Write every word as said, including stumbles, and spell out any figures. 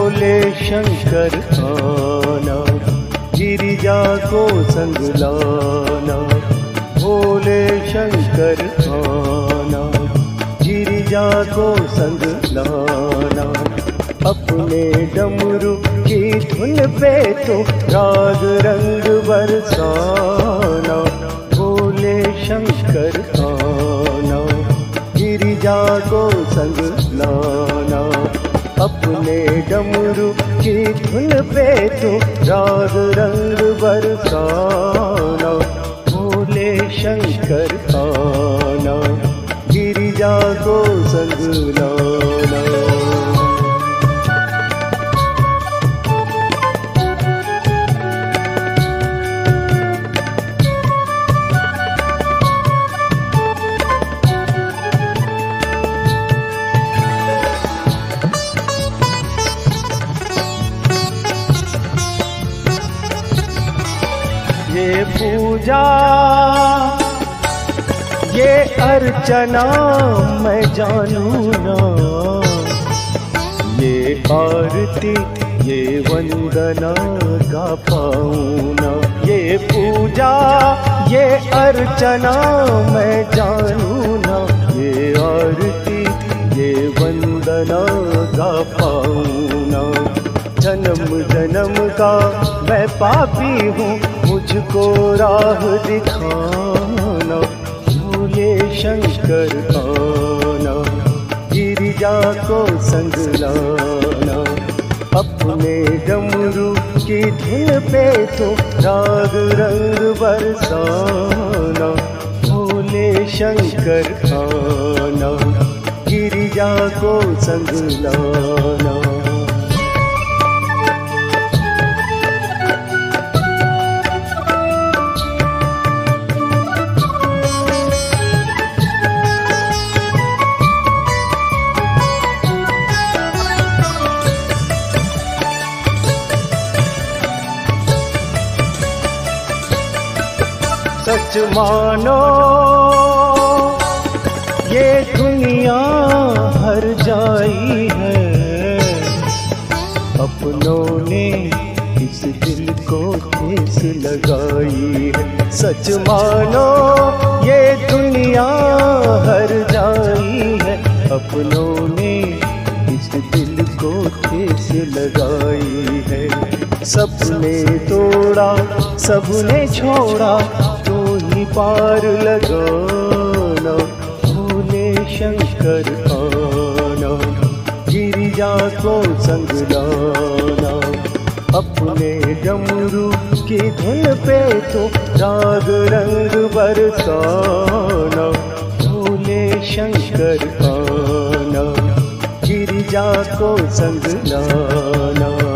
भोले शंकर आना, गिरिजा को संग लाना। भोले शंकर आना, गिरिजा को संग लाना। अपने डमरू की धुन पे तो राग रंग बरसाना। भोले शंकर आना, गिरिजा को संग लाना। अपने डमरू की धुन पे तो राग रंग बरसाना। भोले शंकर आना, गिरिजा को संग लाना। ये पूजा ये अर्चना मैं जानू ना, ये आरती ये वंदना गा पाऊँ ना। ये पूजा ये अर्चना मैं जानू ना, ये आरती ये वंदना गा पाऊँ ना। जन्म जन्म का मैं पापी हूँ, मुझको राह दिखाना। भोले शंकर आना, गिरिजा को संग लाना। अपने डमरू की धुन पे तो राग रंग बरसाना। भोले शंकर आना, गिरिजा को संग लाना। सच मानो ये दुनिया हर जाई है, अपनों ने इस दिल को ठेस लगाई है। सच मानो ये दुनिया हर जाई है, अपनों ने इस दिल को ठेस लगाई है। सबने तोड़ा सबने छोड़ा, तू ही पार लगाना। भोले शंकर आना, गिरिजा को संग लाना। अपने डमरू की धुन पे तो राग रंग बरसाना। भोले शंकर आना, गिरिजा को संग लाना।